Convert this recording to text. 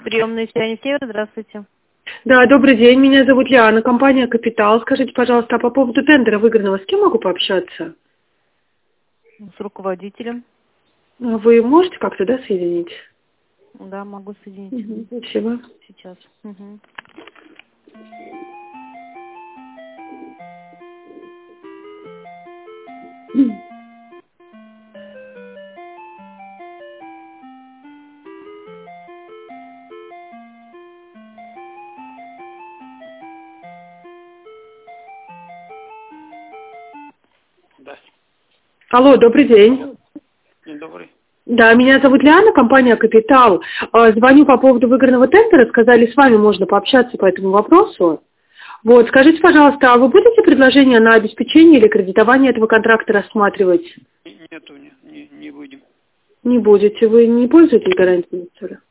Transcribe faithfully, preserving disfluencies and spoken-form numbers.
Приемная связь Север, здравствуйте. Да, добрый день, меня зовут Лиана, компания «Капитал». Скажите, пожалуйста, а по поводу тендера выигранного с кем могу пообщаться? С руководителем. Вы можете как-то, да, соединить? Да, могу соединить. Угу, спасибо. Сейчас. Угу. Да. Алло, добрый день. День добрый. Да, меня зовут Лиана, компания «Капитал». А, Звоню по поводу выигранного тендера. Сказали, с вами можно пообщаться по этому вопросу. Вот, скажите, пожалуйста, а вы будете предложение на обеспечение или кредитование этого контракта рассматривать? Нету, не, не, не будем. Не будете. Вы не пользуетесь гарантией, что ли?